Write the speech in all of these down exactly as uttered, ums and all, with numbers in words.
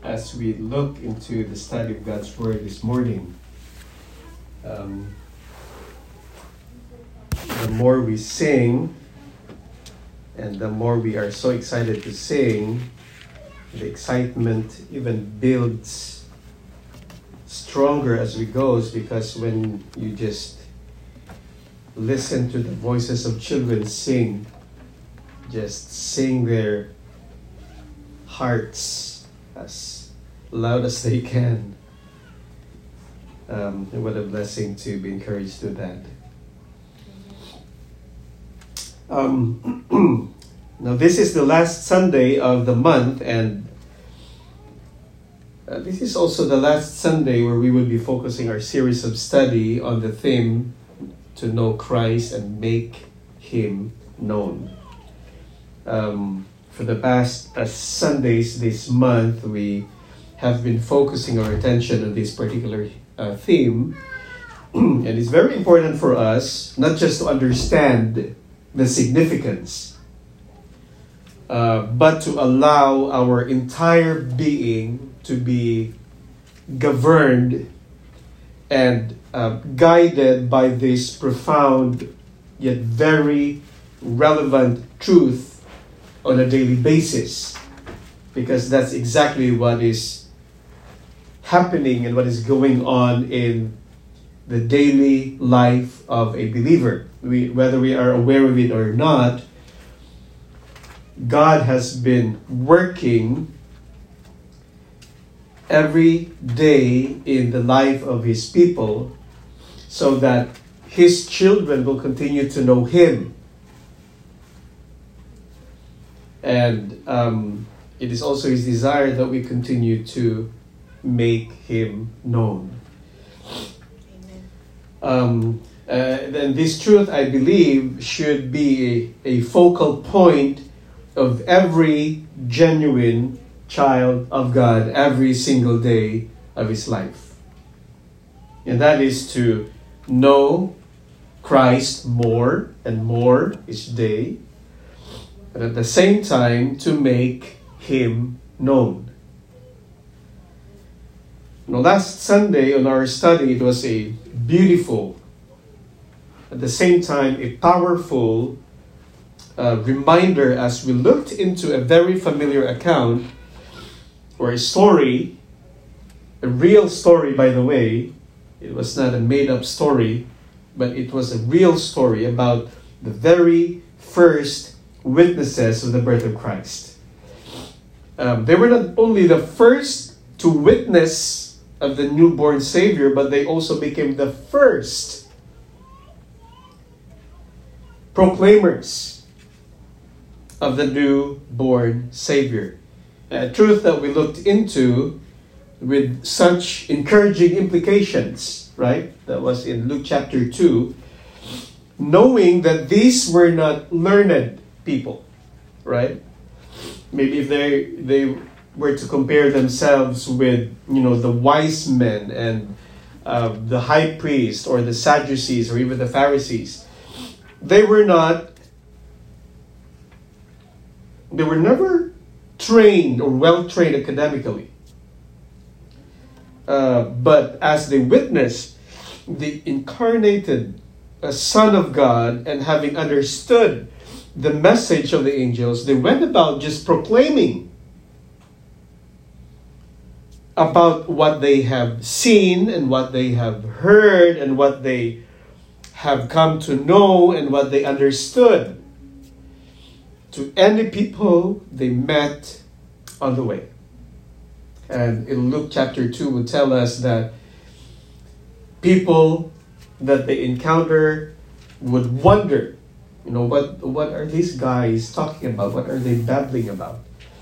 as we look into the study of God's Word this morning, um, the more we sing, and the more we are so excited to sing, the excitement even builds stronger as we go, because when you just listen to the voices of children sing, just sing their hearts as loud as they can. Um, and what a blessing to be encouraged to that. Um, now this is the last Sunday of the month, and uh, this is also the last Sunday where we will be focusing our series of study on the theme, to know Christ and make Him known. Um, for the past uh, Sundays this month, we have been focusing our attention on this particular uh, theme. And it's very important for us not just to understand the significance, uh, but to allow our entire being to be governed and uh, guided by this profound yet very relevant truth on a daily basis, because that's exactly what is happening and what is going on in the daily life of a believer. We, whether we are aware of it or not, God has been working every day in the life of His people so that His children will continue to know Him. And um, it is also His desire that we continue to make Him known. Um, uh, and this truth, I believe, should be a, a focal point of every genuine child of God every single day of his life. And that is to know Christ more and more each day, but at the same time to make Him known. Now, last Sunday on our study, it was a beautiful, at the same time a powerful uh, reminder as we looked into a very familiar account, or a story, a real story, by the way. It was not a made-up story, but it was a real story about the very first witnesses of the birth of Christ. Um, they were not only the first to witness of the newborn Savior, but they also became the first proclaimers of the newborn Savior. A truth that we looked into with such encouraging implications, right? That was in Luke chapter two. Knowing that these were not learned people, right? Maybe if they they were to compare themselves with, you know, the wise men and uh, the high priest or the Sadducees or even the Pharisees, they were not, they were never trained or well-trained academically. Uh, but as they witnessed the incarnated uh, Son of God, and having understood the message of the angels, they went about just proclaiming about what they have seen and what they have heard and what they have come to know and what they understood to any people they met on the way. And in Luke chapter two would tell us that people that they encounter would wonder, you know, what what are these guys talking about? What are they babbling about?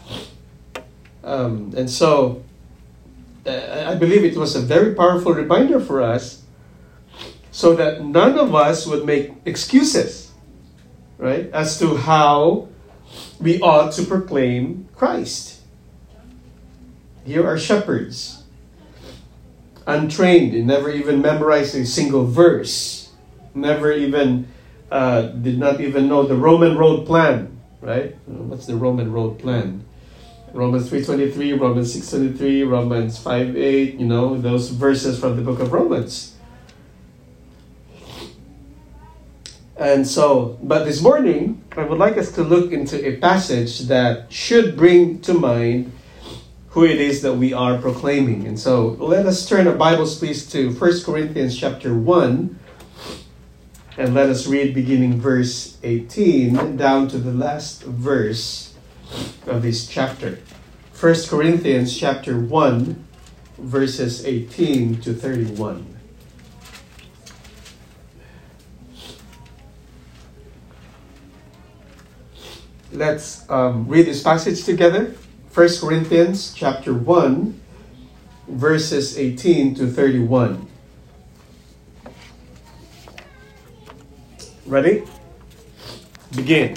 Um, and so uh, I believe it was a very powerful reminder for us, so that none of us would make excuses, right, as to how we ought to proclaim Christ. Here are shepherds, untrained, they never even memorized a single verse, never even, uh, did not even know the Roman road plan, right? What's the Roman road plan? Romans three twenty-three, Romans six twenty-three, Romans five eight, you know, those verses from the book of Romans. And so, but this morning, I would like us to look into a passage that should bring to mind who it is that we are proclaiming. And so, let us turn our Bibles, please, to First Corinthians chapter one. And let us read beginning verse eighteen down to the last verse of this chapter. First Corinthians chapter one, verses eighteen to thirty-one. Let's um, read this passage together. First Corinthians chapter one, verses eighteen to thirty-one. Ready? Begin.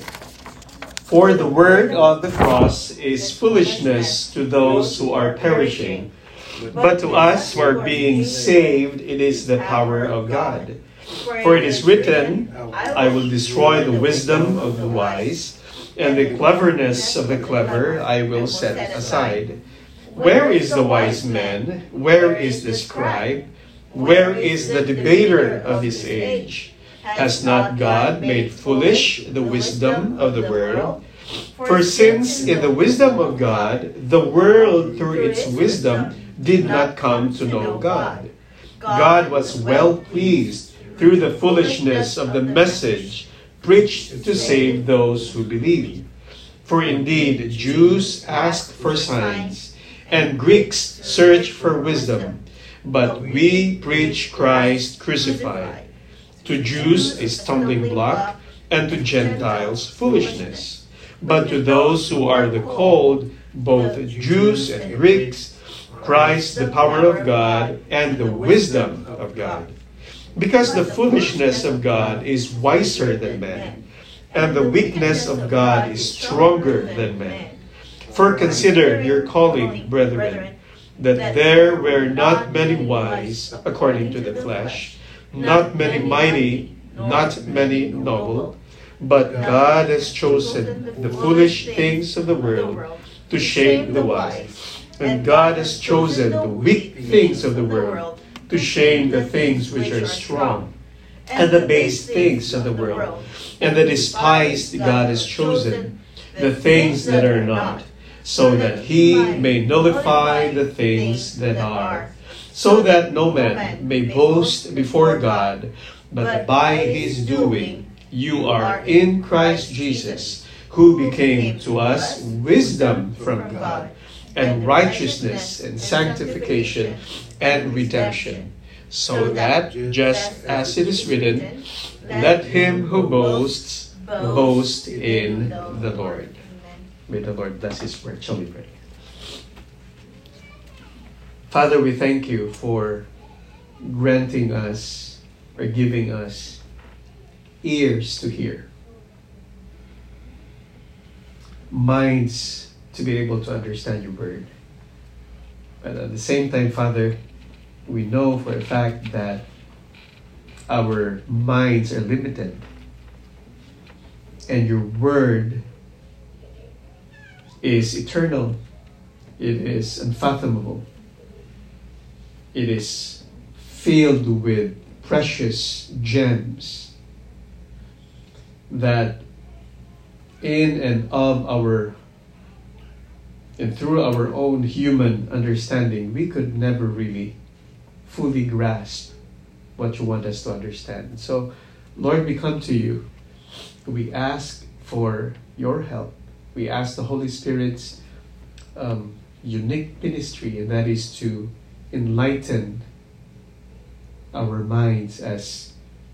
For the word of the cross is foolishness to those who are perishing, but to us who are being saved, it is the power of God. For it is written, I will destroy the wisdom of the wise, and the cleverness of the clever I will set aside. Where is the wise man? Where is the scribe? Where is the debater of this age? Has not God made foolish the wisdom of the world? For since in the wisdom of God, the world through its wisdom did not come to know God, God was well pleased through the foolishness of the message preached to save those who believe. For indeed, Jews ask for signs, and Greeks search for wisdom, but we preach Christ crucified. To Jews a stumbling block, and to Gentiles foolishness. But to those who are the called, both Jews and Greeks, Christ the power of God and the wisdom of God. Because the foolishness of God is wiser than man, and the weakness of God is stronger than man. For consider your calling, brethren, that there were not many wise according to the flesh, not many mighty, not many noble, but God has chosen the foolish things of the world to shame the wise. And God has chosen the weak things of the world to shame the things which are strong, and the base things of the world, and the despised God has chosen, the things that are not, so that he may nullify the things that are, so that no man may boast before God, but by his doing you are in Christ Jesus, who became to us wisdom from God, and righteousness and sanctification and redemption, so that, just as it is written, let him who boasts boast in the Lord. May the Lord bless his word. Shall we pray? Father, we thank you for granting us or giving us ears to hear, minds to be able to understand your word. But at the same time, Father, we know for a fact that our minds are limited, and your word is eternal. It is unfathomable. It is filled with precious gems that in and of our and through our own human understanding, we could never really fully grasp what you want us to understand. So, Lord, we come to you. We ask for your help. We ask the Holy Spirit's um, unique ministry, and that is to enlighten our minds as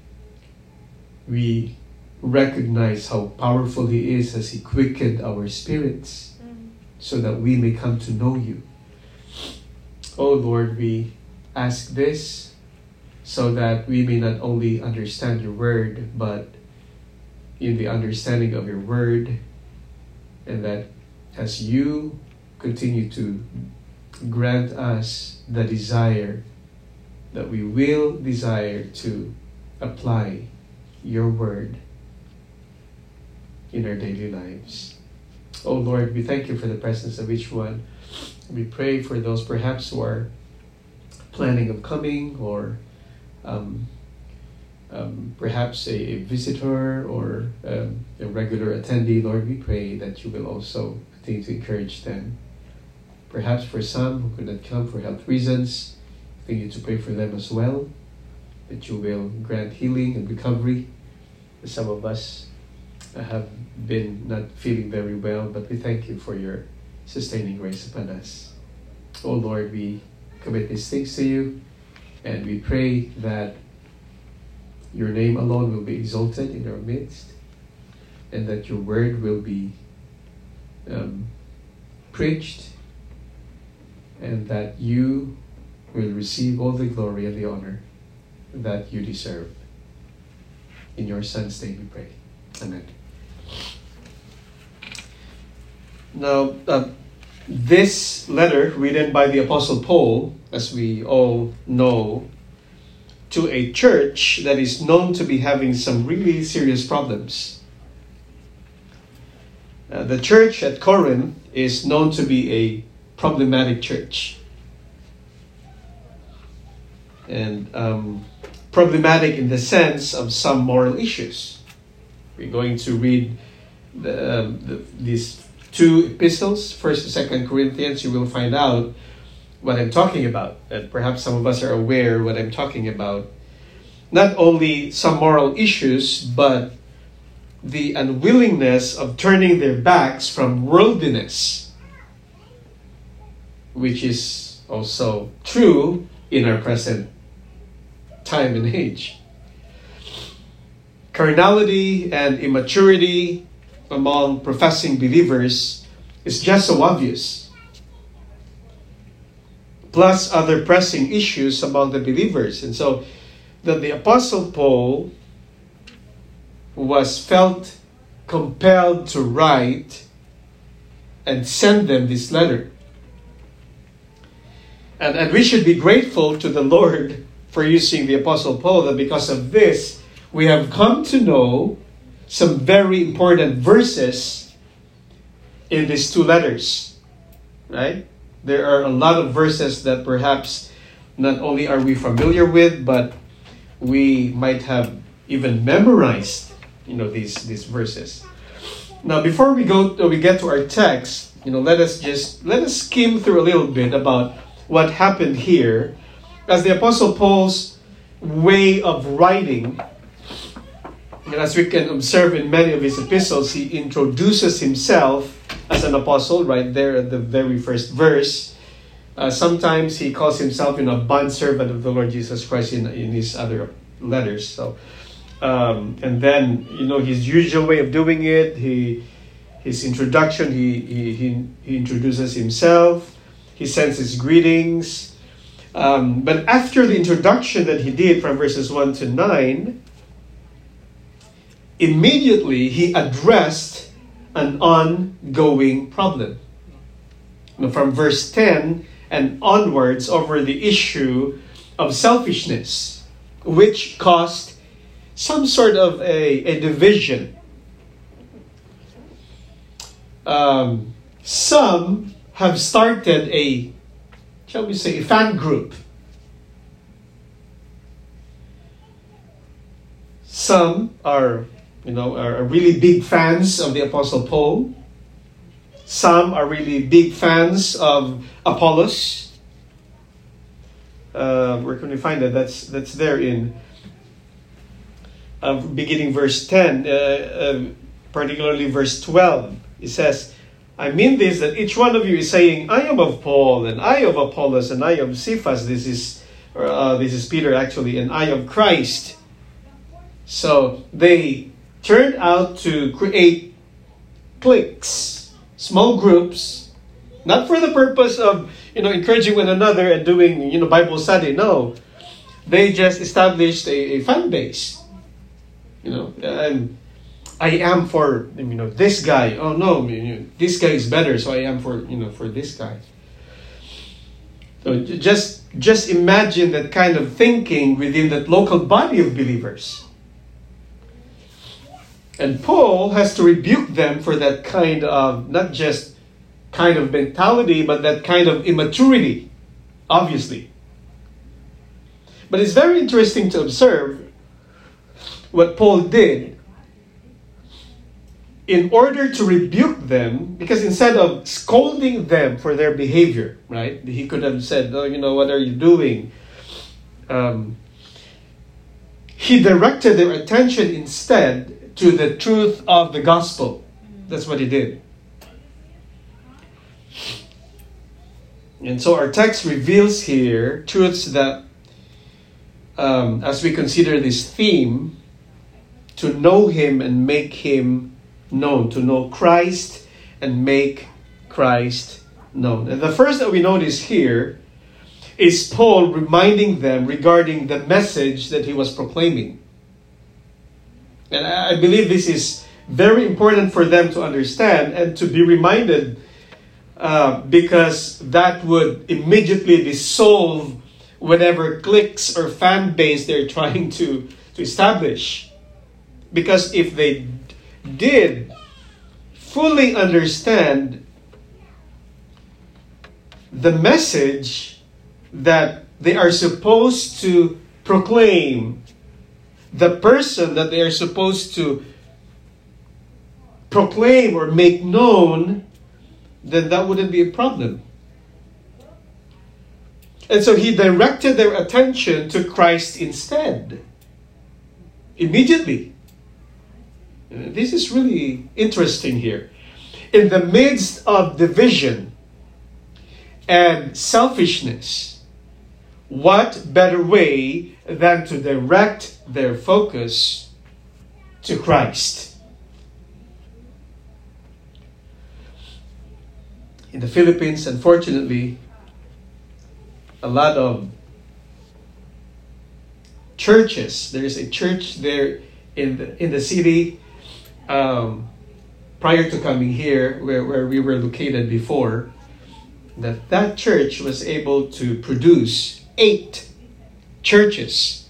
we recognize how powerful He is as He quickened our spirits, mm. so that we may come to know you. Oh Lord, we ask this so that we may not only understand your word, but in the understanding of your word, and that as you continue to grant us the desire, that we will desire to apply your word in our daily lives. Oh Lord, we thank you for the presence of each one. We pray for those perhaps who are planning of coming, or um, um, perhaps a, a visitor or um, a regular attendee. Lord, we pray that you will also continue to encourage them. Perhaps for some who could not come for health reasons, we need to pray for them as well, that you will grant healing and recovery. Some of us have been not feeling very well, but we thank you for your sustaining grace upon us. Oh Lord, we commit these things to you, and we pray that your name alone will be exalted in our midst, and that your word will be um, preached, and that you will receive all the glory and the honor that you deserve. In your Son's name we pray. Amen. Now, uh, this letter written by the Apostle Paul, as we all know, to a church that is known to be having some really serious problems. Uh, the church at Corinth is known to be a problematic church. And um, problematic in the sense of some moral issues. We're going to read the, um, the, these two epistles, First and Second Corinthians. You will find out what I'm talking about, and perhaps some of us are aware what I'm talking about. Not only some moral issues, but the unwillingness of turning their backs from worldliness, which is also true in our present time and age. Carnality and immaturity among professing believers is just so obvious. Plus other pressing issues among the believers. And so that the Apostle Paul was felt compelled to write and send them this letter. And, and we should be grateful to the Lord for using the Apostle Paul, that because of this, we have come to know some very important verses in these two letters. Right? There are a lot of verses that perhaps not only are we familiar with, but we might have even memorized, you know, these, these verses. Now, before we go, to, we get to our text, you know, let us just, let us skim through a little bit about what happened here, as the Apostle Paul's way of writing. And as we can observe in many of his epistles, he introduces himself as an apostle right there at the very first verse. Uh, sometimes he calls himself, you know, a bondservant of the Lord Jesus Christ in, in his other letters. So, um, and then, you know, his usual way of doing it, he, his introduction, he, he, he, he introduces himself, he sends his greetings. Um, but after the introduction that he did from verses one to nine, immediately he addressed an ongoing problem. Now, from verse ten and onwards, over the issue of selfishness, which caused some sort of a, a division. Um, some have started a, shall we say, a fan group. Some are, you know, are really big fans of the Apostle Paul. Some are really big fans of Apollos. Uh, where can we find that? That's that's there in uh, beginning verse ten, uh, uh, particularly verse twelve. It says, I mean this, that each one of you is saying, I am of Paul, and I of Apollos, and I of Cephas. This is uh, this is Peter actually, and I of Christ. So they turned out to create cliques, small groups, not for the purpose of, you know, encouraging one another and doing, you know, Bible study. No, they just established a, a fan base. You know, and I am for, you know, this guy. Oh no, you know, this guy is better, so I am for, you know, for this guy. So just just imagine that kind of thinking within that local body of believers. And Paul has to rebuke them for that kind of, not just kind of mentality, but that kind of immaturity, obviously. But it's very interesting to observe what Paul did in order to rebuke them, because instead of scolding them for their behavior, right? He could have said, oh, you know, what are you doing? Um, he directed their attention instead to the truth of the gospel. That's what he did. And so our text reveals here truths that, um, as we consider this theme, to know Him and make Him known, to know Christ and make Christ known. And the first that we notice here is Paul reminding them regarding the message that he was proclaiming. And I believe this is very important for them to understand and to be reminded, uh, because that would immediately dissolve whatever cliques or fan base they're trying to, to establish. Because if they did fully understand the message that they are supposed to proclaim, the person that they are supposed to proclaim or make known, then that wouldn't be a problem. And so he directed their attention to Christ instead. Immediately. This is really interesting here. In the midst of division and selfishness, what better way than to direct their focus to Christ? In the Philippines, unfortunately, a lot of churches, there is a church there in the, in the city, um, prior to coming here, where, where we were located before, that that church was able to produce eight churches.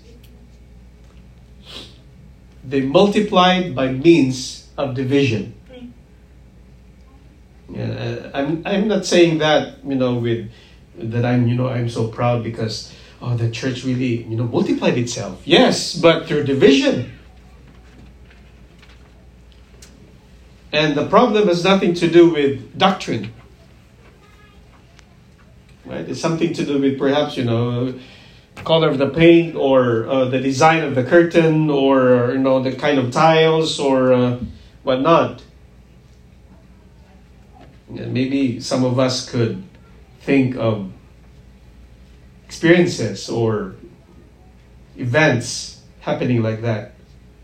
They multiplied by means of division. Yeah, I'm I'm not saying that, you know, with that I'm you know I'm so proud because oh the church really you know multiplied itself. Yes, but through division. And the problem has nothing to do with doctrine. Right? It's something to do with perhaps, you know, color of the paint or uh, the design of the curtain or, you know, the kind of tiles or uh, whatnot. And maybe some of us could think of experiences or events happening like that.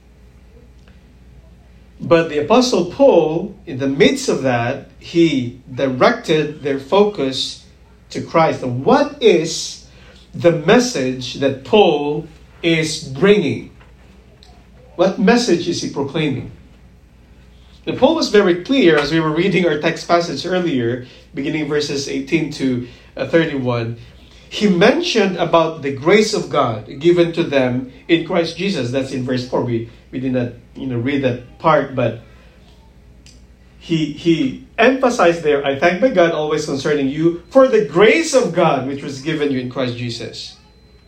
But the Apostle Paul, in the midst of that, he directed their focus to Christ. And what is the message that Paul is bringing? What message is he proclaiming? And Paul was very clear as we were reading our text passage earlier, beginning verses eighteen to thirty-one. He mentioned about the grace of God given to them in Christ Jesus. That's in verse four. We we did not you know read that part, but he he emphasized there, I thank my God always concerning you for the grace of God which was given you in Christ Jesus.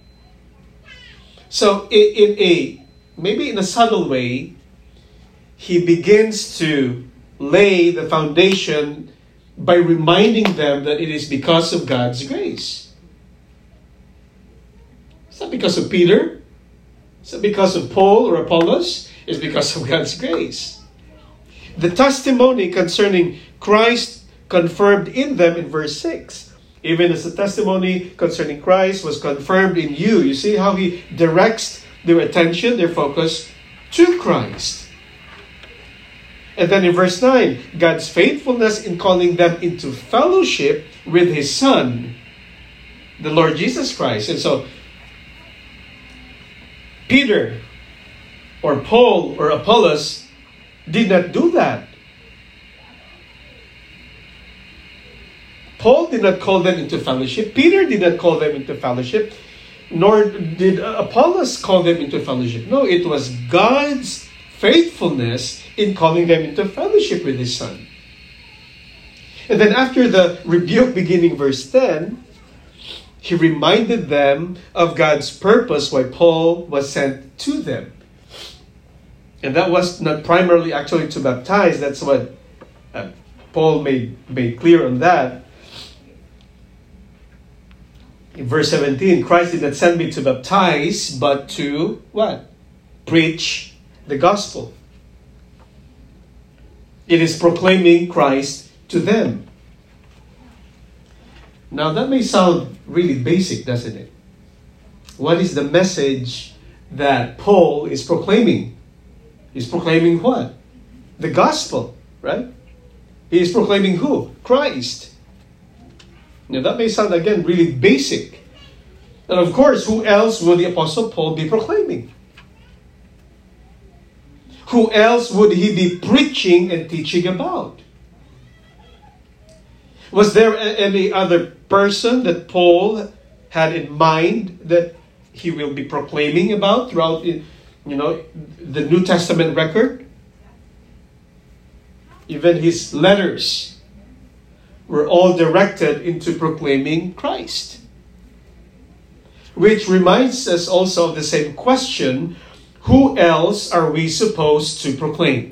So in, in a maybe in a subtle way, he begins to lay the foundation by reminding them that it is because of God's grace. It's not because of Peter. It's not because of Paul or Apollos. It's because of God's grace. The testimony concerning Christ confirmed in them in verse six. Even as the testimony concerning Christ was confirmed in you. You see how he directs their attention, their focus to Christ. And then in verse nine, God's faithfulness in calling them into fellowship with His Son, the Lord Jesus Christ. And so, Peter or Paul or Apollos did not do that. Paul did not call them into fellowship. Peter did not call them into fellowship. Nor did Apollos call them into fellowship. No, it was God's faithfulness in calling them into fellowship with His Son. And then after the rebuke beginning verse ten, He reminded them of God's purpose why Paul was sent to them. And that was not primarily actually to baptize. That's what uh, Paul made, made clear on that. In verse seventeen, Christ did not send me to baptize, but to what? Preach the gospel. It is proclaiming Christ to them. Now that may sound really basic, doesn't it? What is the message that Paul is proclaiming? He's proclaiming what? The gospel, right? He is proclaiming who? Christ. Now that may sound again really basic. And of course, who else will the Apostle Paul be proclaiming? Who else would he be preaching and teaching about? Was there any other person that Paul had in mind that he will be proclaiming about throughout, you know, the New Testament record? Even his letters were all directed into proclaiming Christ. Which reminds us also of the same question, who else are we supposed to proclaim?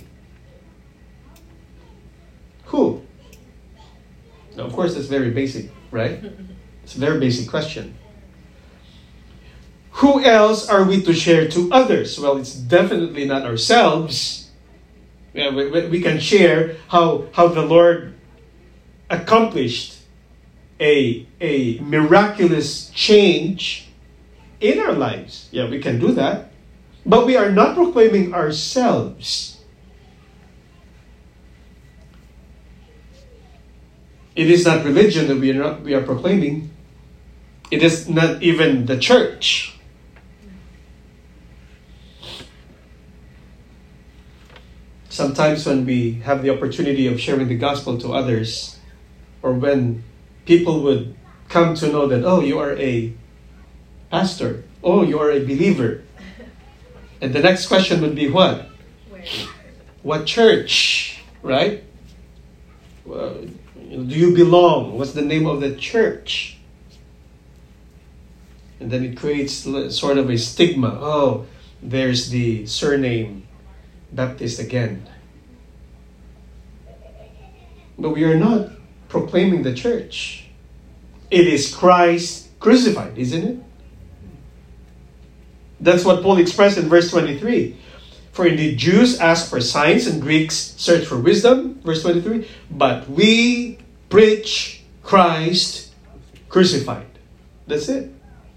Who? Now, of course, that's very basic, right? It's a very basic question. Who else are we to share to others? Well, it's definitely not ourselves. Yeah, we, we can share how, how the Lord accomplished a, a miraculous change in our lives. Yeah, we can do that. But we are not proclaiming ourselves. It is not religion that we are not we are proclaiming. It is not even the church. Sometimes when we have the opportunity of sharing the gospel to others, or when people would come to know that, oh, you are a pastor, oh, you are a believer. And the next question would be what? Where? What church, right? Well, do you belong? What's the name of the church? And then it creates sort of a stigma. Oh, there's the surname Baptist again. But we are not proclaiming the church. It is Christ crucified, isn't it? That's what Paul expressed in verse twenty-three. For indeed Jews ask for signs and Greeks search for wisdom. Verse twenty-three. But we preach Christ crucified. That's it.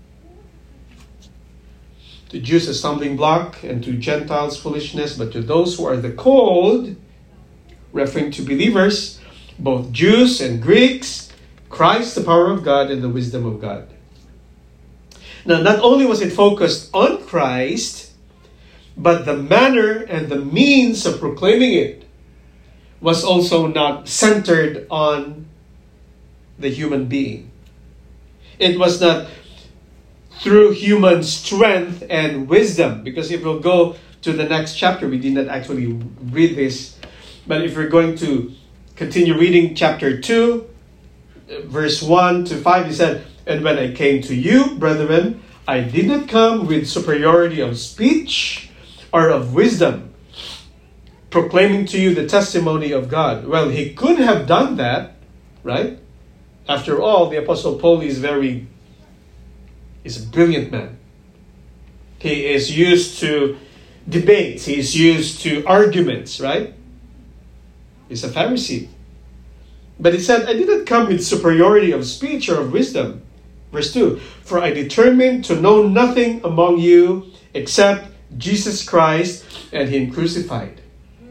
To Jews a stumbling block, and to Gentiles foolishness, but to those who are the called, referring to believers, both Jews and Greeks, Christ the power of God and the wisdom of God. Now, not only was it focused on Christ, but the manner and the means of proclaiming it was also not centered on the human being. It was not through human strength and wisdom. Because if we'll go to the next chapter, we did not actually read this. But if we're going to continue reading chapter two, verse one to five, he said, and when I came to you, brethren, I did not come with superiority of speech or of wisdom, proclaiming to you the testimony of God. Well, he could have done that, right? After all, the Apostle Paul is very, is a brilliant man. He is used to debates. He is used to arguments, right? He's a Pharisee. But he said, I did not come with superiority of speech or of wisdom. Verse two, for I determined to know nothing among you except Jesus Christ and Him crucified.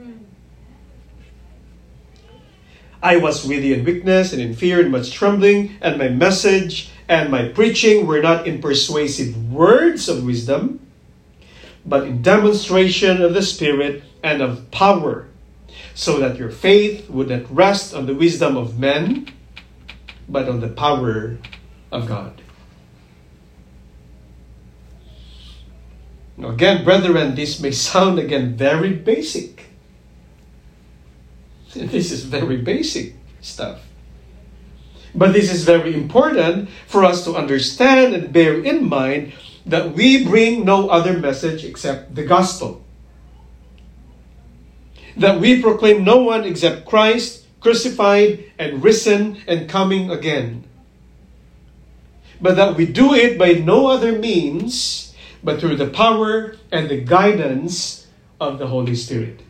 I was with you in weakness and in fear and much trembling, and my message and my preaching were not in persuasive words of wisdom, but in demonstration of the Spirit and of power, so that your faith would not rest on the wisdom of men, but on the power of God. Again, brethren, this may sound again very basic. This is very basic stuff. But this is very important for us to understand and bear in mind that we bring no other message except the gospel. That we proclaim no one except Christ, crucified and risen and coming again. But that we do it by no other means but through the power and the guidance of the Holy Spirit.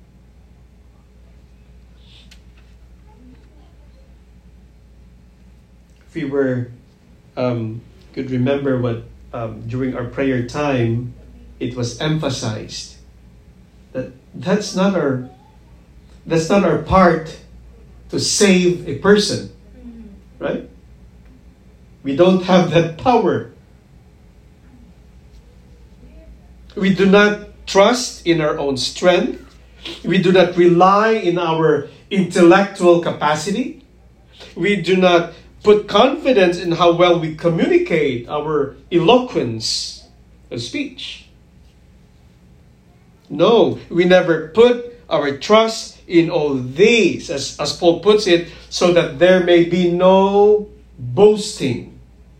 If we were um, could remember what um, during our prayer time it was emphasized that that's not our that's not our part to save a person, right? We don't have that power. We do not trust in our own strength. We do not rely in our intellectual capacity. We do not put confidence in how well we communicate, our eloquence of speech. No, we never put our trust in all these, as, as Paul puts it, so that there may be no boasting.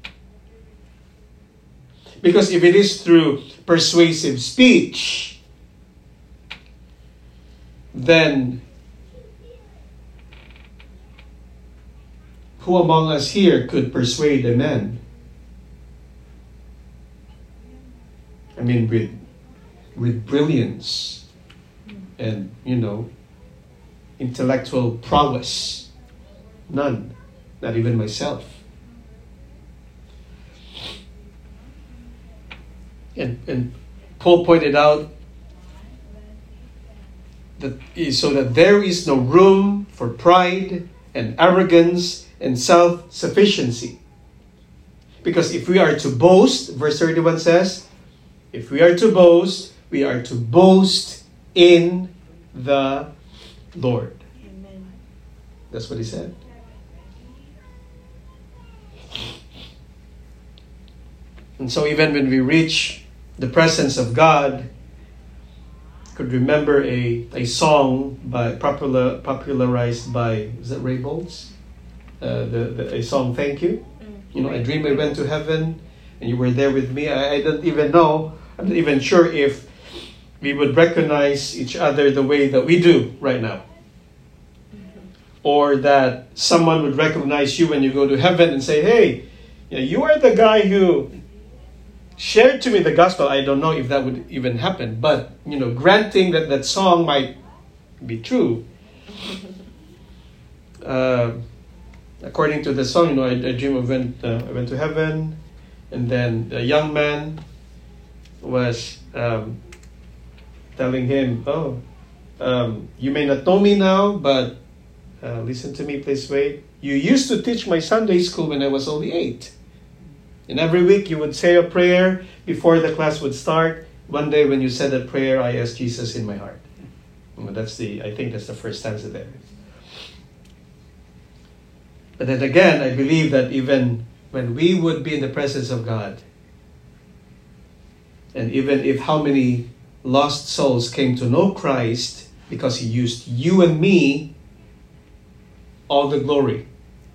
Because if it is through persuasive speech, then who among us here could persuade a man? I mean, with with brilliance and, you know, intellectual prowess. None. Not even myself. And, and Paul pointed out that so that there is no room for pride and arrogance and self-sufficiency. Because if we are to boast, verse thirty-one says, if we are to boast, we are to boast in the Lord. Amen. That's what he said. And so even when we reach the presence of God, could remember a, a song by popular popularized by, is it Ray Bowles? Uh, the, the a song, Thank You. Mm. You know, I dreamed I went to heaven and you were there with me. I, I don't even know, I'm not even sure if we would recognize each other the way that we do right now. Mm-hmm. Or that someone would recognize you when you go to heaven and say, hey, you know, you are the guy who shared to me the gospel. I don't know if that would even happen, but, you know, granting that that song might be true. Uh, according to the song, you know, I, I dream of went, uh, I went to heaven, and then a young man was um, telling him, oh, um, you may not know me now, but uh, listen to me, please wait. You used to teach my Sunday school when I was only eight. And every week you would say a prayer before the class would start. One day when you said that prayer, I asked Jesus in my heart. Well, that's the, I think that's the first stanza there. But then again, I believe that even when we would be in the presence of God, and even if how many lost souls came to know Christ because He used you and me, all the glory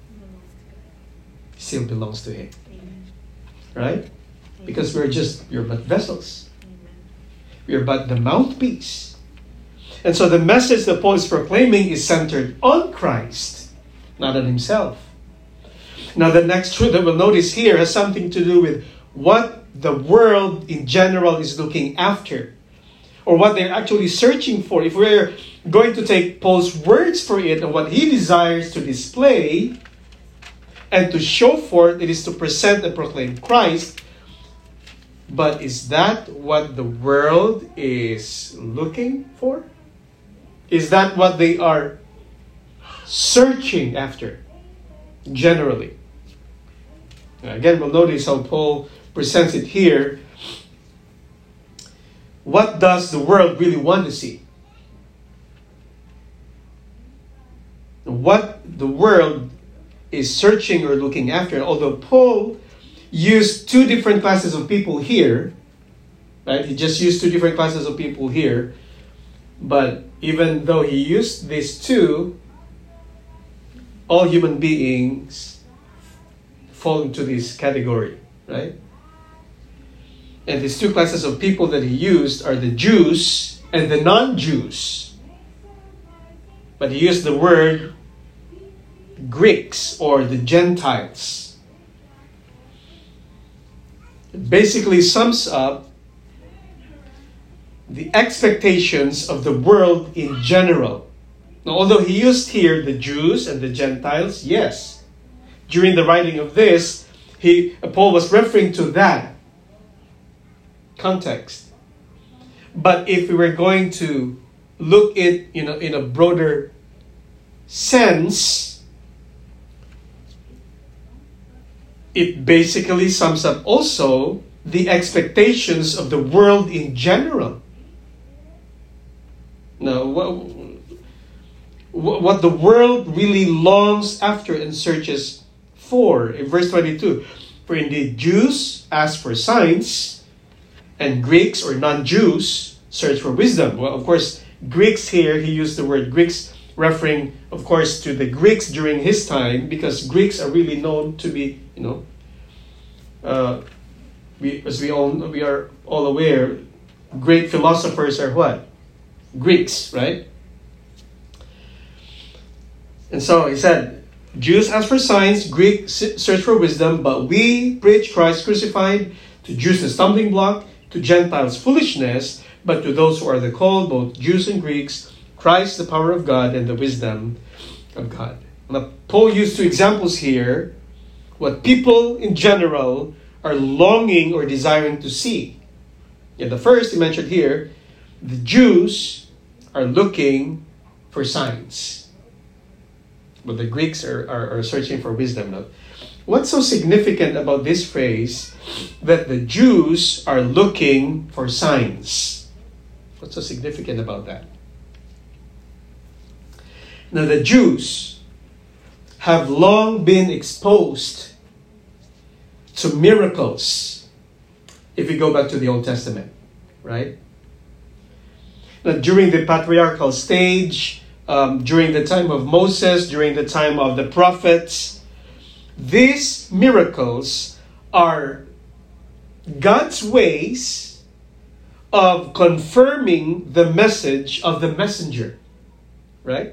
still belongs to Him. Right? Because we're just, we're but vessels. We're but the mouthpiece. And so the message that Paul is proclaiming is centered on Christ, not on himself. Now the next truth that we'll notice here has something to do with what the world in general is looking after, or what they're actually searching for. If we're going to take Paul's words for it and what he desires to display and to show forth, it is to present and proclaim Christ. But is that what the world is looking for? Is that what they are searching after, generally? Again, we'll notice how Paul presents it here. What does the world really want to see? What the world is searching or looking after. Although Paul used two different classes of people here, Right? He just used two different classes of people here. But even though he used these two, all human beings fall into this category, right? And these two classes of people that he used are the Jews and the non-Jews. But he used the word Greeks or the Gentiles. It basically sums up the expectations of the world in general. Now, although he used here the Jews and the Gentiles, yes, during the writing of this, he Paul was referring to that context. But if we were going to look at, you know, in a broader sense, it basically sums up also the expectations of the world in general. Now, what, what the world really longs after and searches for. In verse twenty-two, for indeed Jews ask for signs, and Greeks or non-Jews search for wisdom. Well, of course, Greeks here, he used the word Greeks, referring, of course, to the Greeks during his time, because Greeks are really known to be, you know, uh, we, as we all we are all aware, great philosophers are what? Greeks, right? And so he said, Jews ask for signs, Greeks search for wisdom, but we preach Christ crucified, to Jews a stumbling block, to Gentiles foolishness, but to those who are the called, both Jews and Greeks, Christ the power of God and the wisdom of God. Now, Paul used two examples here, what people in general are longing or desiring to see. Yeah, the first he mentioned here, the Jews are looking for signs. But the Greeks are, are, are searching for wisdom. Now, what's so significant about this phrase that the Jews are looking for signs? What's so significant about that? Now, the Jews have long been exposed to miracles if you go back to the Old Testament, right? Now, during the patriarchal stage, um, during the time of Moses, during the time of the prophets, these miracles are God's ways of confirming the message of the messenger, right?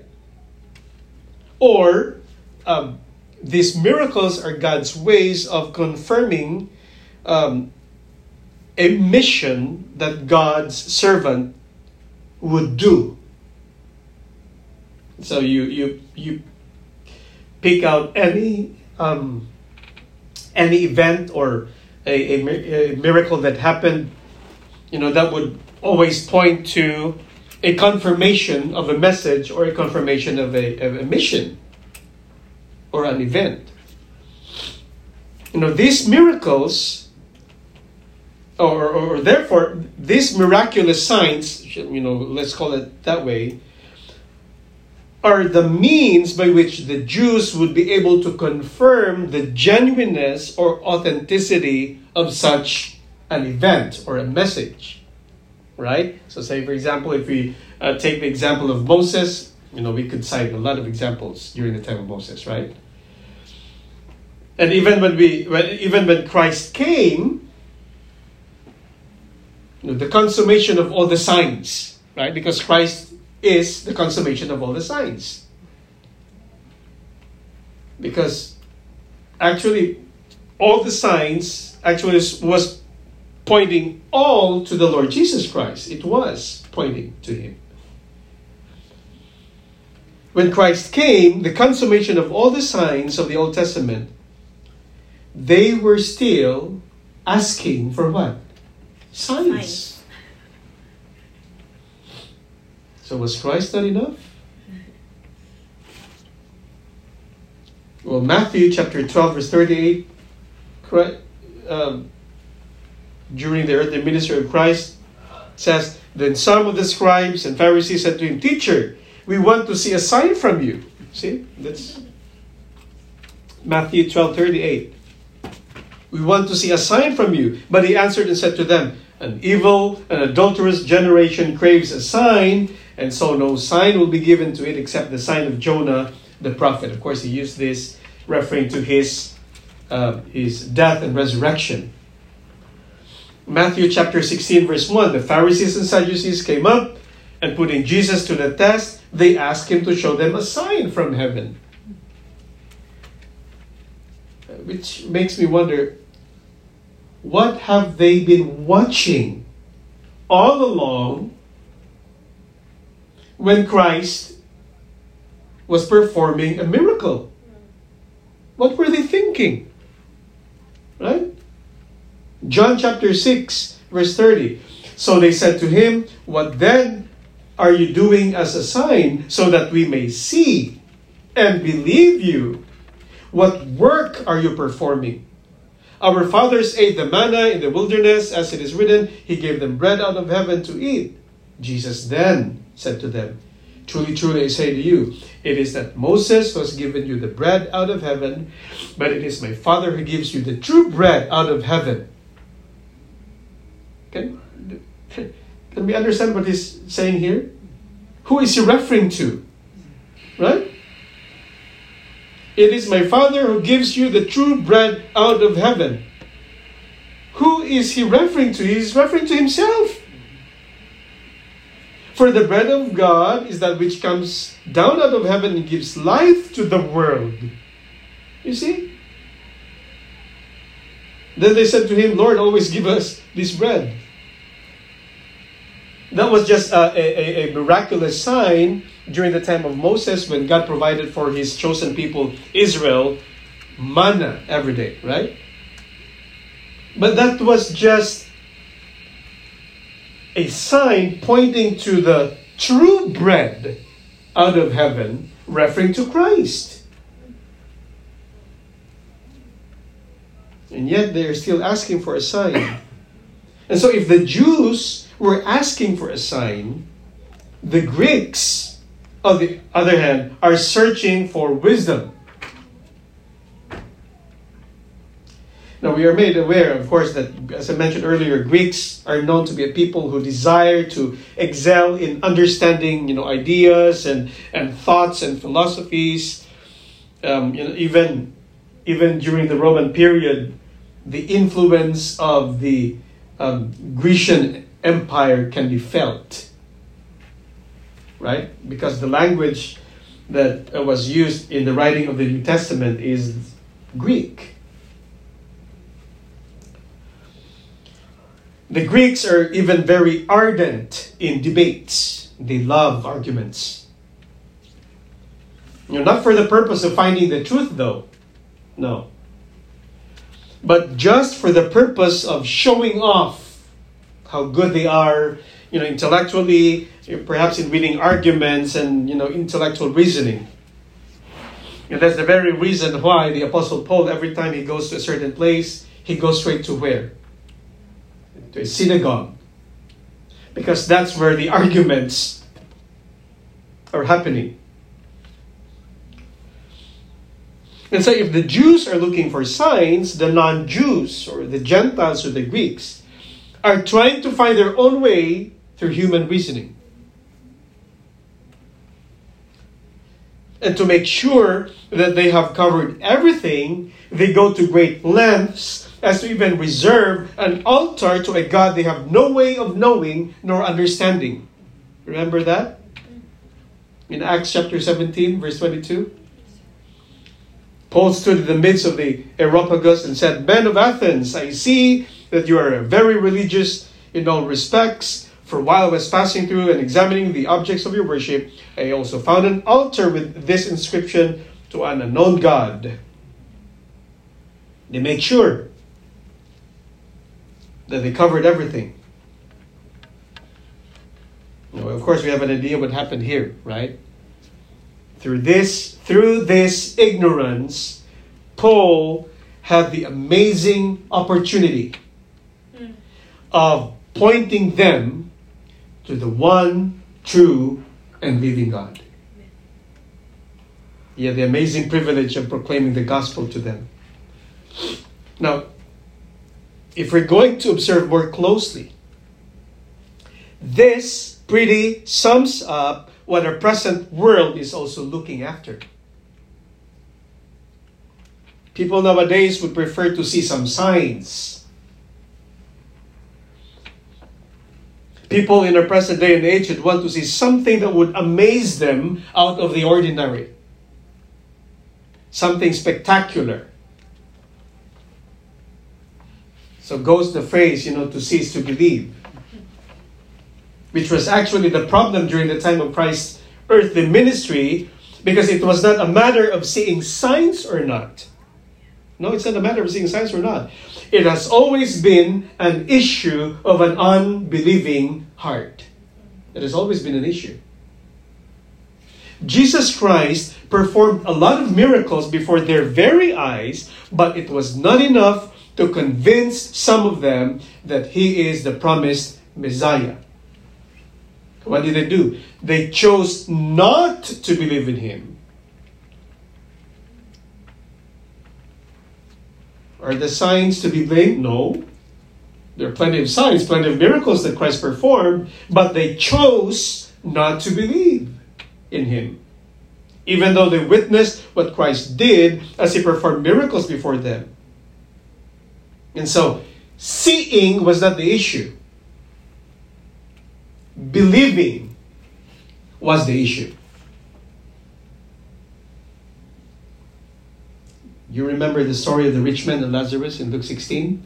Or um, these miracles are God's ways of confirming um, a mission that God's servant would do. So you you you pick out any um, any event or a, a, a miracle that happened, you know, that would always point to a confirmation of a message or a confirmation of a, of a mission or an event. You know, these miracles, or, or, or therefore, these miraculous signs, you know, let's call it that way, are the means by which the Jews would be able to confirm the genuineness or authenticity of such an event or a message. Right? So say, for example, if we uh, take the example of Moses, you know, we could cite a lot of examples during the time of Moses, right? And even when we, when, even when Christ came, you know, the consummation of all the signs, right? Because Christ is the consummation of all the signs. Because actually, all the signs actually was pointing all to the Lord Jesus Christ. It was pointing to Him. When Christ came, the consummation of all the signs of the Old Testament, they were still asking for what? Signs. Signs. So was Christ not enough? Well, Matthew chapter twelve, verse thirty-eight, Christ, um, during the earthly ministry of Christ, says, then some of the scribes and Pharisees said to him, Teacher, we want to see a sign from you. See, that's Matthew twelve thirty-eight. We want to see a sign from you. But he answered and said to them, An evil and adulterous generation craves a sign, and so no sign will be given to it except the sign of Jonah the prophet. Of course, he used this referring to his, uh, his death and resurrection. Matthew chapter sixteen verse one, the Pharisees and Sadducees came up, and putting Jesus to the test, they asked him to show them a sign from heaven. Which makes me wonder, what have they been watching all along when Christ was performing a miracle? What were they thinking? Right? John chapter six, verse thirty. So they said to him, "What then are you doing as a sign, so that we may see and believe you? What work are you performing? Our fathers ate the manna in the wilderness, as it is written, He gave them bread out of heaven to eat." Jesus then said to them, "Truly, truly, I say to you, it is that Moses who has given you the bread out of heaven, but it is my Father who gives you the true bread out of heaven." Can, can we understand what he's saying here? Who is he referring to? Right? It is my Father who gives you the true bread out of heaven. Who is he referring to? He's referring to himself. For the bread of God is that which comes down out of heaven and gives life to the world. You see? Then they said to him, "Lord, always give us this bread." That was just a, a, a miraculous sign during the time of Moses, when God provided for his chosen people, Israel, manna every day, right? But that was just a sign pointing to the true bread out of heaven, referring to Christ. And yet they are still asking for a sign. And so if the Jews were asking for a sign, the Greeks, on the other hand, are searching for wisdom. Now, we are made aware, of course, that, as I mentioned earlier, Greeks are known to be a people who desire to excel in understanding, you know, ideas and, and thoughts and philosophies. Um, you know, even, even during the Roman period, the influence of the um, Grecian Empire can be felt. Right? Because the language that uh, was used in the writing of the New Testament is Greek. The Greeks are even very ardent in debates. They love arguments. You know, not for the purpose of finding the truth, though. No. But just for the purpose of showing off how good they are, you know, intellectually, perhaps in reading arguments and, you know, intellectual reasoning. And that's the very reason why the Apostle Paul, every time he goes to a certain place, he goes straight to where? To a synagogue. Because that's where the arguments are happening. And so if the Jews are looking for signs, the non-Jews or the Gentiles or the Greeks are trying to find their own way through human reasoning. And to make sure that they have covered everything, they go to great lengths as to even reserve an altar to a God they have no way of knowing nor understanding. Remember that? In Acts chapter seventeen, verse twenty-two. Paul stood in the midst of the Areopagus and said, "Men of Athens, I see that you are very religious in all respects. For while I was passing through and examining the objects of your worship, I also found an altar with this inscription, to an unknown God." They made sure that they covered everything. Now, of course, we have an idea what happened here, right? Through this, through this ignorance, Paul had the amazing opportunity mm. of pointing them to the one true and living God. He had the amazing privilege of proclaiming the gospel to them. Now, if we're going to observe more closely This pretty sums up what our present world is also looking after. People nowadays would prefer to see some signs. People in our present day and age would want to see something that would amaze them out of the ordinary. Something spectacular. So goes the phrase, you know, to see is to believe. Which was actually the problem during the time of Christ's earthly ministry, because it was not a matter of seeing signs or not. No, it's not a matter of seeing signs or not. It has always been an issue of an unbelieving heart. It has always been an issue. Jesus Christ performed a lot of miracles before their very eyes, but it was not enough to convince some of them that He is the promised Messiah. What did they do? They chose not to believe in Him. Are the signs to be blamed? No. There are plenty of signs, plenty of miracles that Christ performed, but they chose not to believe in Him. Even though they witnessed what Christ did as He performed miracles before them. And so, seeing was not the issue. Believing was the issue. You remember the story of the rich man and Lazarus in Luke sixteen?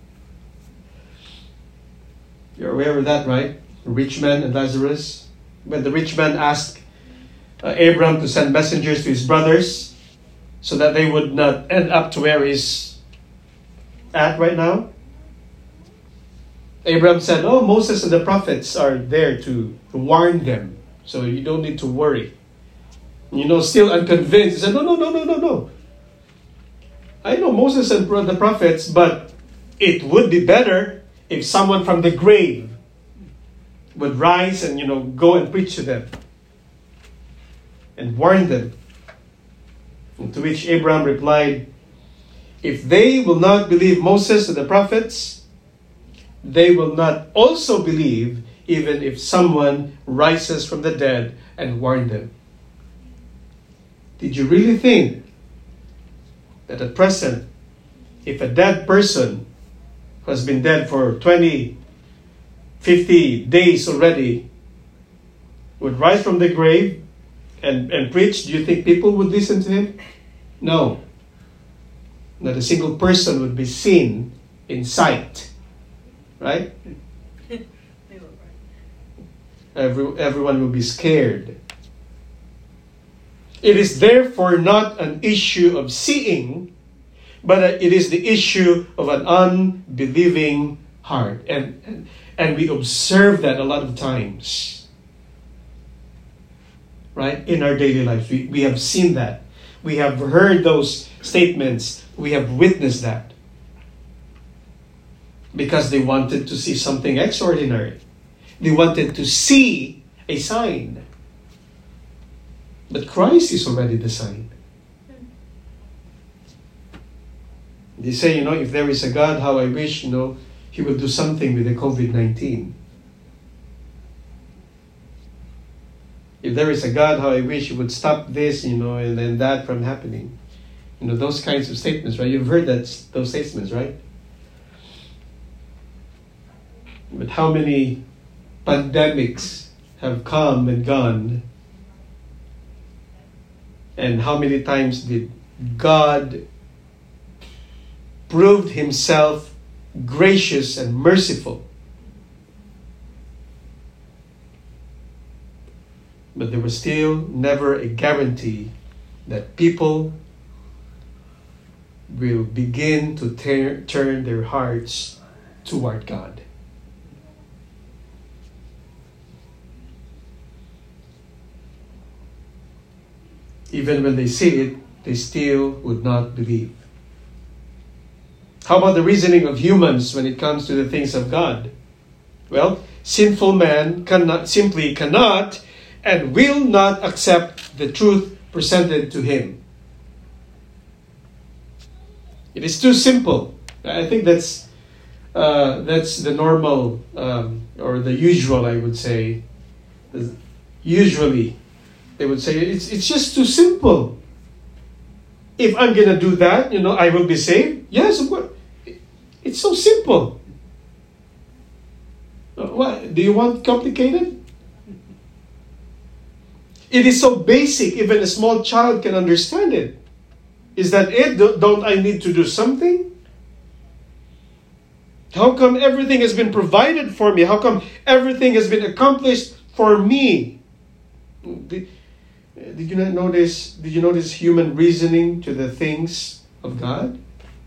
You're aware of that, right? The rich man and Lazarus. When the rich man asked uh, Abraham to send messengers to his brothers so that they would not end up to where he's at right now. Abraham said, oh, Moses and the prophets are there to, to warn them, so you don't need to worry. You know, still unconvinced. He said, no, no, no, no, no, no. I know Moses and the prophets, but it would be better if someone from the grave would rise and, you know, go and preach to them and warn them. And to which Abraham replied, if they will not believe Moses and the prophets, they will not also believe even if someone rises from the dead and warn them. Did you really think that at present, if a dead person who has been dead for twenty, fifty days already would rise from the grave and, and preach, do you think people would listen to him? No. Not a single person would be seen in sight. Right? Every, everyone will be scared. It is therefore not an issue of seeing, but it is the issue of an unbelieving heart. And, and, and we observe that a lot of times. Right? In our daily life. We, we have seen that. We have heard those statements. We have witnessed that. Because they wanted to see something extraordinary. They wanted to see a sign. But Christ is already the sign. They say, you know, if there is a God, how I wish, you know, He would do something with the covid nineteen. If there is a God, how I wish He would stop this, you know, and then that from happening. You know, those kinds of statements, right? You've heard that, those statements, right? But how many pandemics have come and gone? And how many times did God prove Himself gracious and merciful? But there was still never a guarantee that people will begin to ter- turn their hearts toward God. Even when they see it, they still would not believe. How about the reasoning of humans when it comes to the things of God? Well, sinful man cannot, simply cannot and will not accept the truth presented to him. It is too simple. I think that's uh, that's the normal, um, or the usual, I would say. Usually, they would say, it's, it's just too simple. If I'm going to do that, you know, I will be saved. Yes, of course. It's so simple. What? Do you want complicated? It is so basic, even a small child can understand it. Is that it? Don't I need to do something? How come everything has been provided for me? How come everything has been accomplished for me? Did, did you not notice? Did you notice human reasoning to the things of God?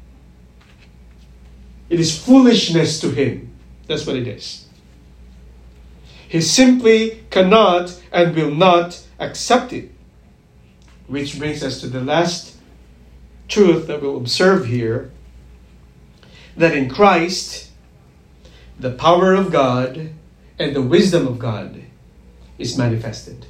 It is foolishness to him. That's what it is. He simply cannot and will not accept it. Which brings us to the last truth that we'll observe here. That in Christ, the power of God and the wisdom of God is manifested.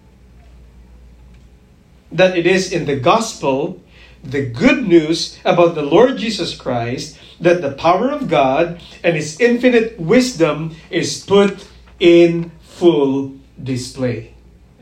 That it is in the gospel, the good news about the Lord Jesus Christ, that the power of God and His infinite wisdom is put in full display.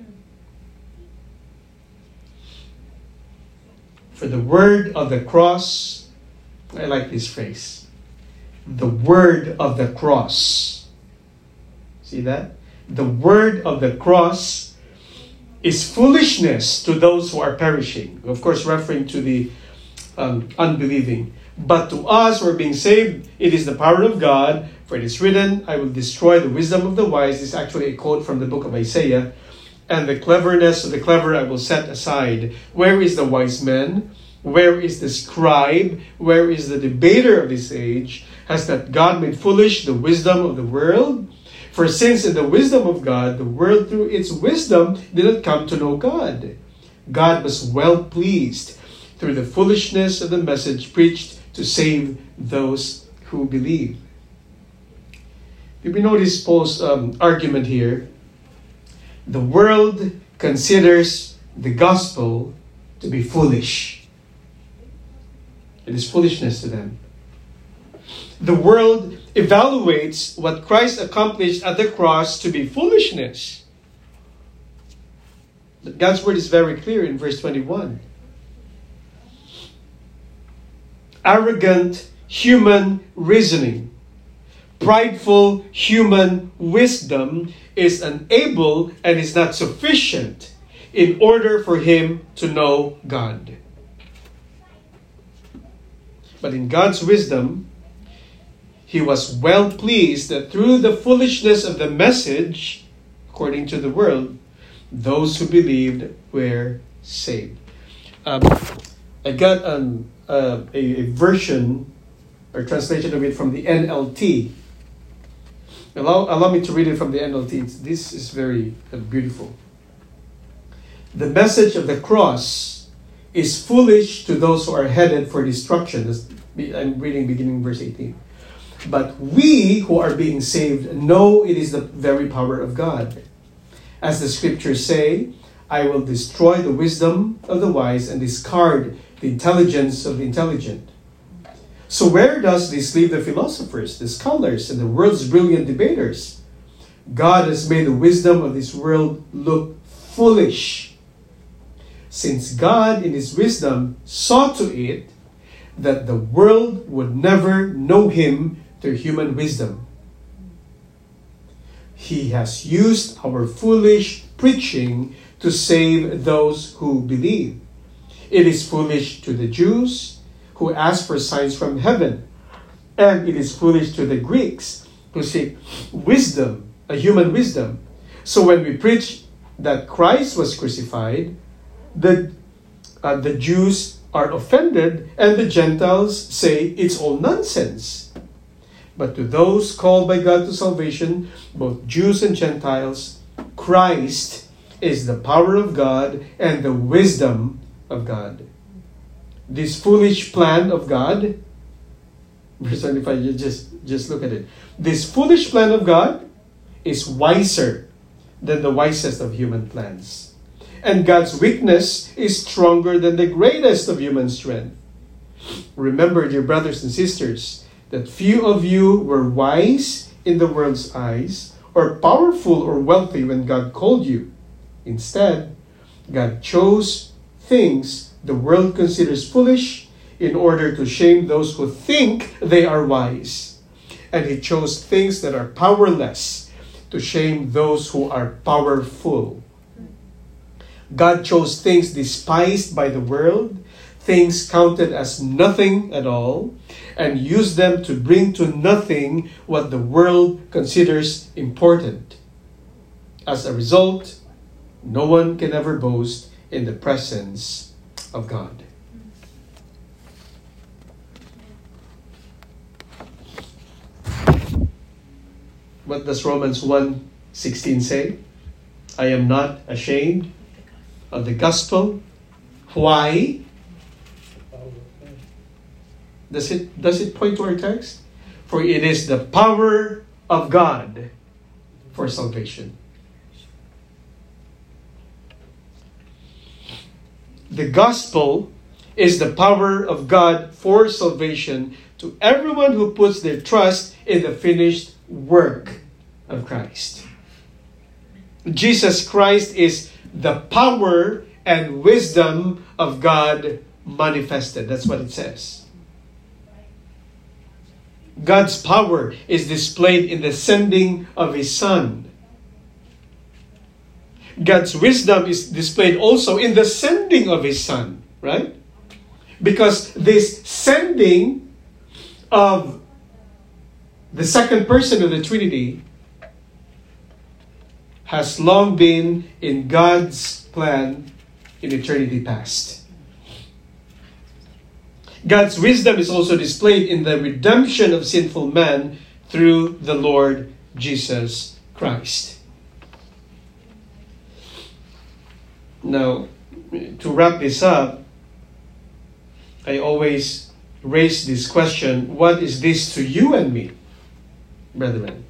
For the word of the cross, I like this phrase, the word of the cross. See that? The word of the cross is foolishness to those who are perishing. Of course, referring to the um, unbelieving. But to us who are being saved, it is the power of God. For it is written, I will destroy the wisdom of the wise. This is actually a quote from the book of Isaiah. And the cleverness of the clever I will set aside. Where is the wise man? Where is the scribe? Where is the debater of this age? Has not God made foolish the wisdom of the world? For since in the wisdom of God, the world through its wisdom did not come to know God, God was well pleased through the foolishness of the message preached to save those who believe. Did we notice Paul's um, argument here? The world considers the gospel to be foolish. It is foolishness to them. The world evaluates what Christ accomplished at the cross to be foolishness. But God's word is very clear in verse twenty-one. Arrogant human reasoning, prideful human wisdom is unable and is not sufficient in order for him to know God. But in God's wisdom, He was well pleased that through the foolishness of the message, according to the world, those who believed were saved. Um, I got um, uh, a, a version or translation of it from the N L T. Allow, allow me to read it from the N L T. It's, this is very uh, beautiful. The message of the cross is foolish to those who are headed for destruction. This, I'm reading beginning verse eighteen. But we who are being saved know it is the very power of God. As the scriptures say, I will destroy the wisdom of the wise and discard the intelligence of the intelligent. So where does this leave the philosophers, the scholars, and the world's brilliant debaters? God has made the wisdom of this world look foolish, since God in His wisdom saw to it that the world would never know Him through human wisdom. He has used our foolish preaching to save those who believe. It is foolish to the Jews who ask for signs from heaven, and it is foolish to the Greeks who seek wisdom, a human wisdom. So when we preach that Christ was crucified, the, uh, the Jews are offended, and the Gentiles say it's all nonsense. But to those called by God to salvation, both Jews and Gentiles, Christ is the power of God and the wisdom of God. This foolish plan of God, verse twenty-five, you just, just look at it. This foolish plan of God is wiser than the wisest of human plans. And God's weakness is stronger than the greatest of human strength. Remember, dear brothers and sisters, that few of you were wise in the world's eyes, or powerful or wealthy when God called you. Instead, God chose things the world considers foolish in order to shame those who think they are wise. And He chose things that are powerless to shame those who are powerful. God chose things despised by the world, things counted as nothing at all, and used them to bring to nothing what the world considers important. As a result, no one can ever boast in the presence of God. What does Romans one sixteen say? I am not ashamed of the gospel. Why? Does it, does it point to our text? For it is the power of God for salvation. The gospel is the power of God for salvation to everyone who puts their trust in the finished work of Christ. Jesus Christ is the power and wisdom of God manifested. That's what it says. God's power is displayed in the sending of His Son. God's wisdom is displayed also in the sending of His Son, right? Because this sending of the second person of the Trinity has long been in God's plan in eternity past. God's wisdom is also displayed in the redemption of sinful man through the Lord Jesus Christ. Now, to wrap this up, I always raise this question, what is this to you and me, brethren?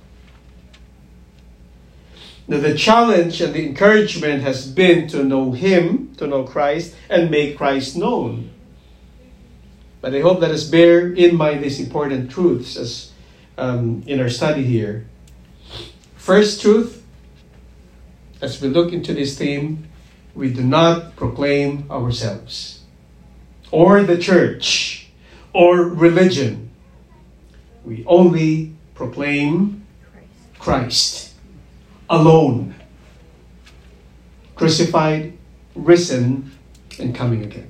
Now, the challenge and the encouragement has been to know Him, to know Christ, and make Christ known. But I hope let us bear in mind these important truths as um, in our study here. First truth, as we look into this theme, we do not proclaim ourselves, or the church, or religion. We only proclaim Christ alone, crucified, risen, and coming again.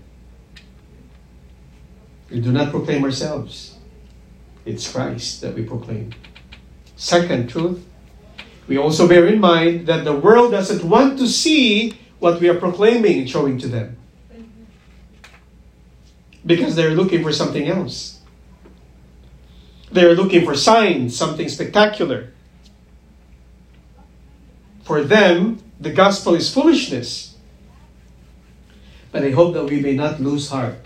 We do not proclaim ourselves. It's Christ that we proclaim. Second truth, we also bear in mind that the world doesn't want to see what we are proclaiming and showing to them, because they're looking for something else. They're looking for signs, something spectacular. For them, the gospel is foolishness. But I hope that we may not lose heart.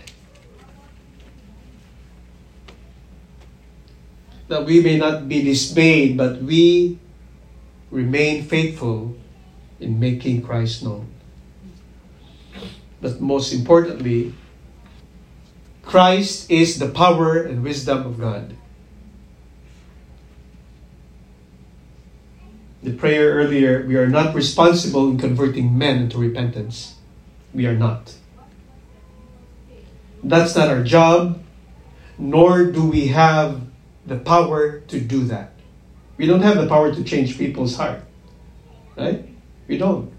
That we may not be dismayed, but we remain faithful in making Christ known. But most importantly, Christ is the power and wisdom of God. The prayer earlier, we are not responsible in converting men into repentance. We are not. That's not our job, nor do we have the power to do that. We don't have the power to change people's heart. Right? We don't.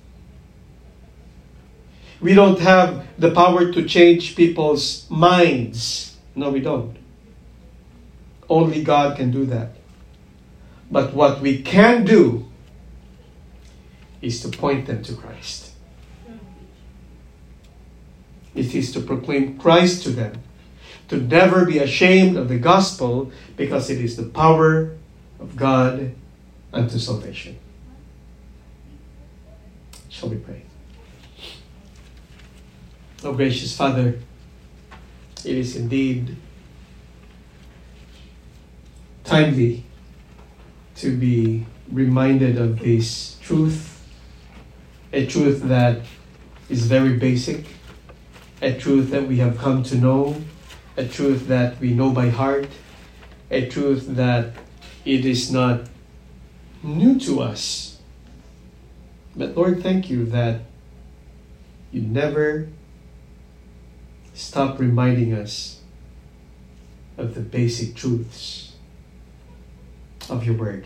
We don't have the power to change people's minds. No, we don't. Only God can do that. But what we can do is to point them to Christ. It is to proclaim Christ to them. To never be ashamed of the gospel, because it is the power of God unto salvation. Shall we pray? Oh, gracious Father, it is indeed timely to be reminded of this truth, a truth that is very basic, a truth that we have come to know, a truth that we know by heart, a truth that it is not new to us. But Lord, thank you that you never stop reminding us of the basic truths of your word.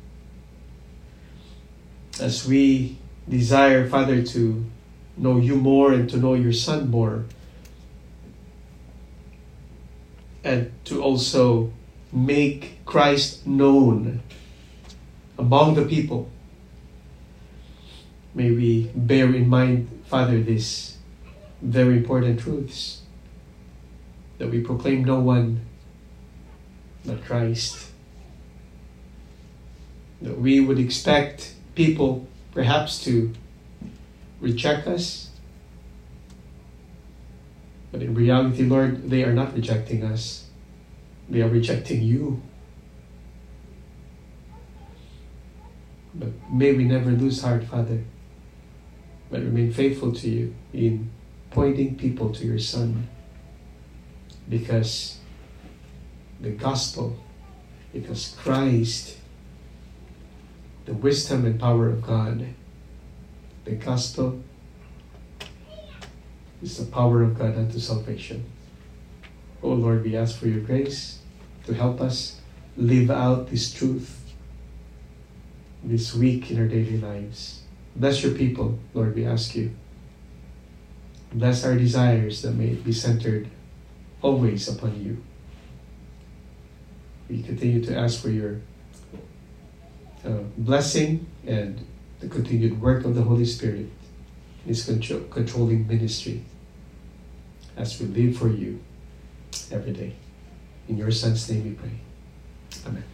As we desire, Father, to know you more and to know your Son more, and to also make Christ known among the people, may we bear in mind, Father, these very important truths, that we proclaim no one but Christ. That we would expect people perhaps to reject us, but in reality, Lord, they are not rejecting us. They are rejecting you. But may we never lose heart, Father, but remain faithful to you in pointing people to your Son. Because the gospel, because Christ, the wisdom and power of God, the gospel is the power of God unto salvation. Oh Lord, we ask for your grace to help us live out this truth this week in our daily lives. Bless your people, Lord, we ask you. Bless our desires that may be centered always upon you. We continue to ask for your uh, blessing and the continued work of the Holy Spirit in His control, controlling ministry as we live for you every day. In your Son's name we pray. Amen.